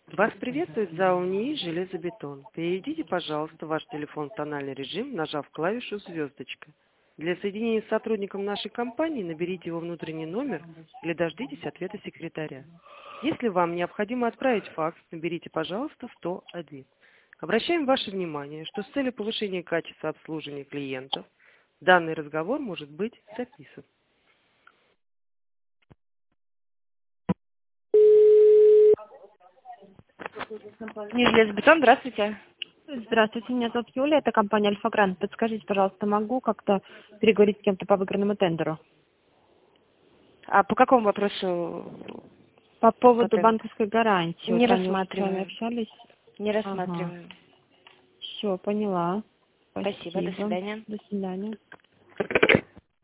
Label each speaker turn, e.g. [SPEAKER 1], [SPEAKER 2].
[SPEAKER 1] Вас приветствует ЗАО НИИ «Железобетон». Переведите, пожалуйста, ваш телефон в тональный режим, нажав клавишу «звездочка». Для соединения с сотрудником нашей компании наберите его внутренний номер или дождитесь ответа секретаря. Если вам необходимо отправить факс, наберите, пожалуйста, 101. Обращаем ваше внимание, что с целью повышения качества обслуживания клиентов данный разговор может быть записан.
[SPEAKER 2] Железобетон, здравствуйте.
[SPEAKER 3] Здравствуйте, меня зовут Юлия, это компания «Альфа-Грант». Подскажите, пожалуйста, могу как-то переговорить с кем-то по выигранному тендеру?
[SPEAKER 2] А по какому вопросу?
[SPEAKER 3] По поводу
[SPEAKER 2] Патент?
[SPEAKER 3] банковской гарантии.
[SPEAKER 2] Не
[SPEAKER 3] Вот ранее уже с вами
[SPEAKER 2] рассматриваем.
[SPEAKER 3] общались.
[SPEAKER 2] Не
[SPEAKER 3] Ага.
[SPEAKER 2] рассматриваем.
[SPEAKER 3] Все, поняла.
[SPEAKER 2] Спасибо, до свидания.
[SPEAKER 3] До свидания.